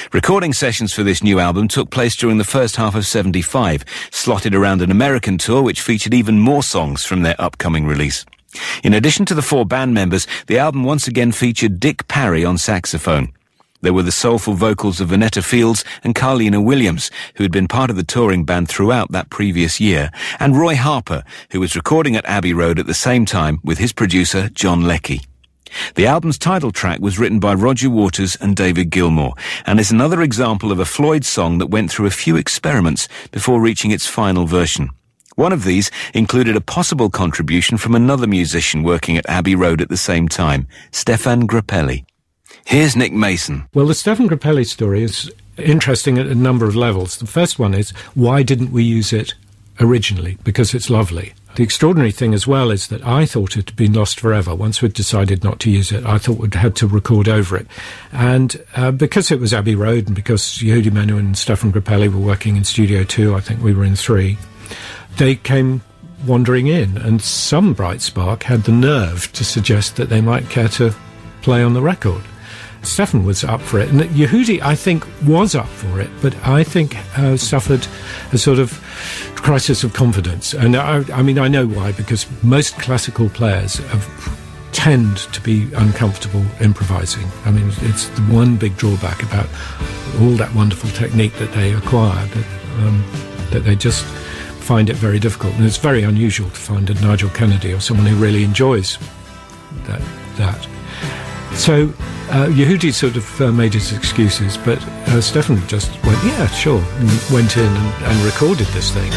Recording sessions for this new album took place during the first half of '75, slotted around an American tour which featured even more songs from their upcoming release. In addition to the 4 band members, the album once again featured Dick Parry on saxophone. There were the soulful vocals of Vanetta Fields and Carlina Williams, who had been part of the touring band throughout that previous year, and Roy Harper, who was recording at Abbey Road at the same time with his producer John Leckie. The album's title track was written by Roger Waters and David Gilmour, and is another example of a Floyd song that went through a few experiments before reaching its final version. One of these included a possible contribution from another musician working at Abbey Road at the same time, Stefan Grappelli. Here's Nick Mason. Well, the Stefan Grappelli story is interesting at a number of levels. The first one is, why didn't we use it originally? Because it's lovely. The extraordinary thing as well is that I thought it had been lost forever. Once we'd decided not to use it, I thought we'd had to record over it. And because it was Abbey Road and because Yehudi Menuhin and Stefan Grappelli were working in Studio 2, I think we were in 3, they came wandering in, and some bright spark had the nerve to suggest that they might care to play on the record. Stefan was up for it, and Yehudi, I think, was up for it, but I think suffered a sort of crisis of confidence. And I mean, I know why, because most classical players tend to be uncomfortable improvising. I mean, it's the one big drawback about all that wonderful technique that they acquire, that they just find it very difficult. And it's very unusual to find a Nigel Kennedy or someone who really enjoys that. So Yehudi sort of made his excuses, but Stefan just went, yeah, sure, and went in and recorded this thing.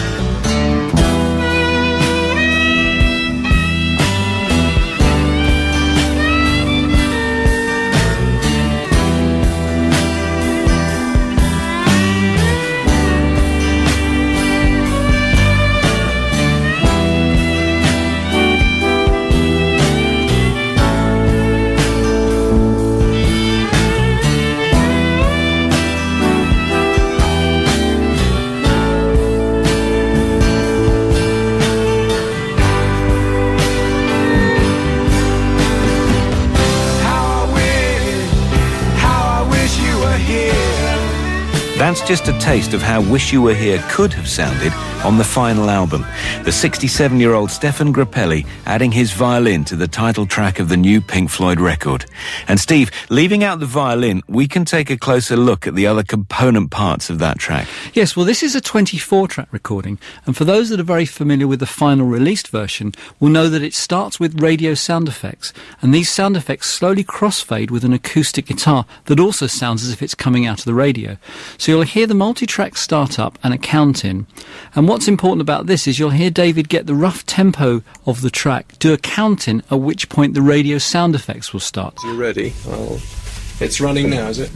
That's just a taste of how Wish You Were Here could have sounded on the final album. The 67-year-old Stefan Grappelli adding his violin to the title track of the new Pink Floyd record. And Steve, leaving out the violin, we can take a closer look at the other component parts of that track. Yes, well, this is a 24-track recording, and for those that are very familiar with the final released version will know that it starts with radio sound effects, and these sound effects slowly crossfade with an acoustic guitar that also sounds as if it's coming out of the radio. So you'll hear the multi-track start up and a count in. And what's important about this is you'll hear David get the rough tempo of the track, do a count in, at which point the radio sound effects will start. You ready? It's running now, is it?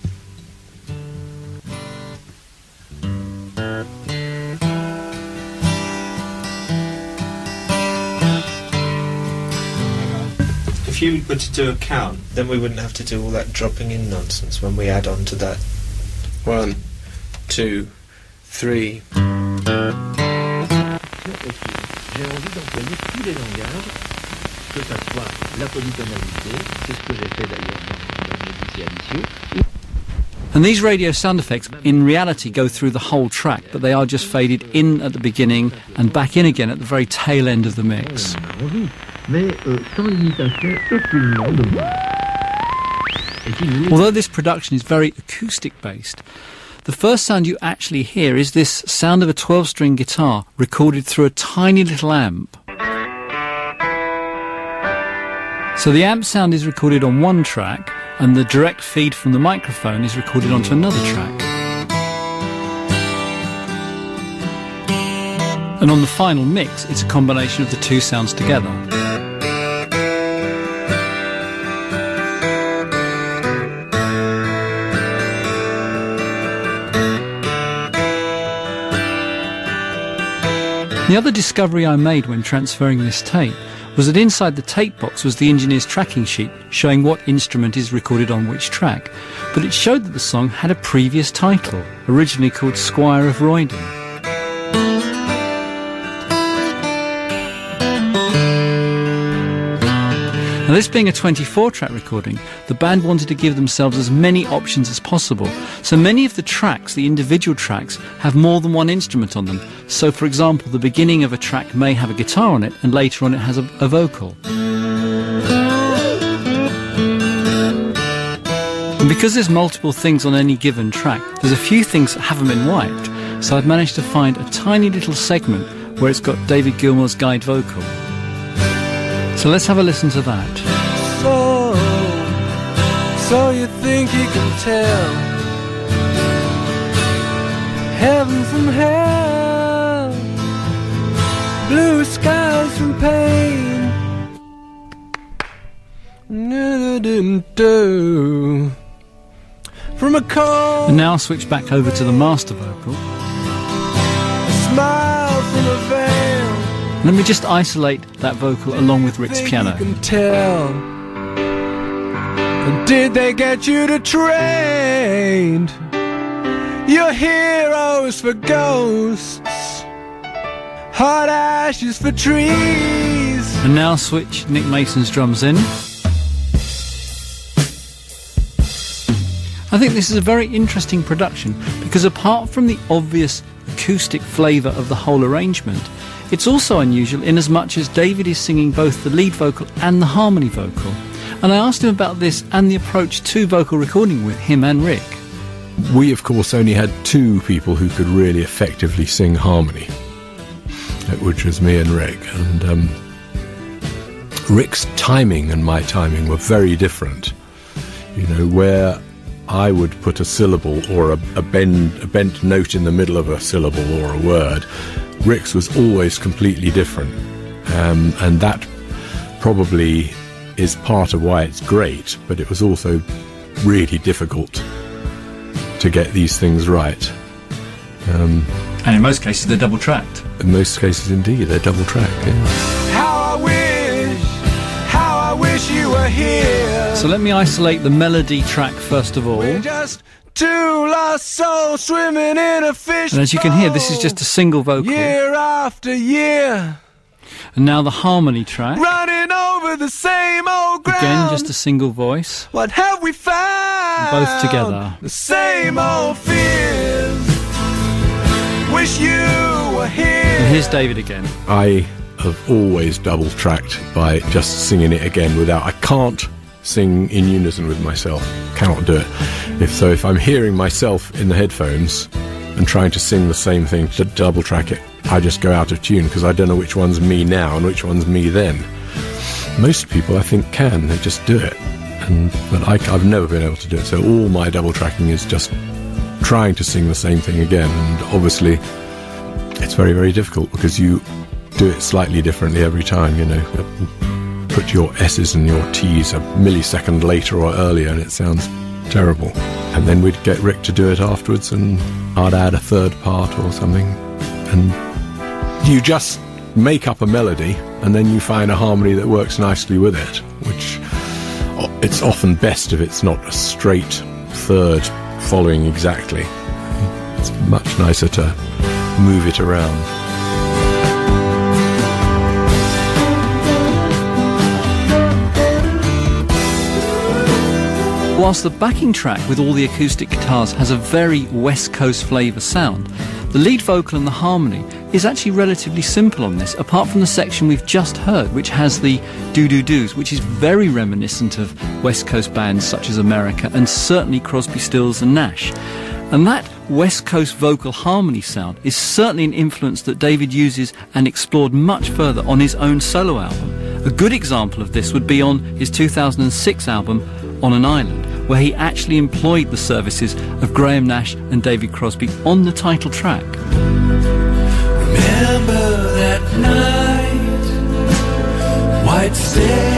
If you were to do a count, then we wouldn't have to do all that dropping in nonsense when we add on to that. 1, 2, 3. J'ai envie d'employer tous les langages, que ça soit la polytonalité, c'est ce que j'ai fait d'ailleurs dans Médicis Alicieux. And these radio sound effects in reality go through the whole track, but they are just faded in at the beginning and back in again at the very tail end of the mix. Although this production is very acoustic based, the first sound you actually hear is this sound of a 12-string guitar recorded through a tiny little amp. So the amp sound is recorded on one track, and the direct feed from the microphone is recorded onto another track. And on the final mix, it's a combination of the two sounds together. The other discovery I made when transferring this tape was that inside the tape box was the engineer's tracking sheet showing what instrument is recorded on which track, but it showed that the song had a previous title, originally called Squire of Roydon. Now, this being a 24-track recording, the band wanted to give themselves as many options as possible. So many of the tracks, the individual tracks, have more than one instrument on them. So, for example, the beginning of a track may have a guitar on it, and later on it has a vocal. And because there's multiple things on any given track, there's a few things that haven't been wiped. So I've managed to find a tiny little segment where it's got David Gilmour's guide vocal. So let's have a listen to that. So you think you can tell heaven from hell, blue skies from pain. From a cold. And now I'll switch back over to the master vocal. A smile from a veil. Let me just isolate that vocal along with Rick's piano. You can tell. And did they get you to trade your heroes for ghosts, hot ashes for trees? And now switch Nick Mason's drums in. I think this is a very interesting production because apart from the obvious acoustic flavour of the whole arrangement, it's also unusual in as much as David is singing both the lead vocal and the harmony vocal. And I asked him about this and the approach to vocal recording with him and Rick. We, of course, only had two people who could really effectively sing harmony, which was me and Rick. And Rick's timing and my timing were very different. You know, where I would put a syllable or a bent note in the middle of a syllable or a word, Rick's was always completely different. And that probably is part of why it's great, but it was also really difficult to get these things right. And in most cases they're double tracked. In most cases indeed, they're double tracked, yeah. How I wish you were here. So let me isolate the melody track first of all. We're just two lost souls swimming in a fish. And as you can hear, this is just a single vocal. Year after year. And now the harmony track. Running over the same old ground. Again, just a single voice. What have we found? Both together. The same old fears. Wish you were here. And here's David again. I have always double tracked by just singing it again without. I can't sing in unison with myself. Cannot do it. If I'm hearing myself in the headphones and trying to sing the same thing to double track it, I just go out of tune because I don't know which one's me now and which one's me then. Most people, I think, can. They just do it. But I've never been able to do it. So all my double tracking is just trying to sing the same thing again. And obviously, it's very, very difficult because you do it slightly differently every time, you know. Put your S's and your T's a millisecond later or earlier and it sounds terrible. And then we'd get Rick to do it afterwards and I'd add a third part or something. And you just make up a melody and then you find a harmony that works nicely with it, which it's often best if it's not a straight third following exactly. It's much nicer to move it around. Whilst the backing track with all the acoustic guitars has a very West Coast flavour sound, the lead vocal and the harmony is actually relatively simple on this, apart from the section we've just heard, which has the do-do-dos, which is very reminiscent of West Coast bands such as America and certainly Crosby, Stills and Nash. And that West Coast vocal harmony sound is certainly an influence that David uses and explored much further on his own solo album. A good example of this would be on his 2006 album, On an Island, where he actually employed the services of Graham Nash and David Crosby on the title track. Remember that night, white stairs.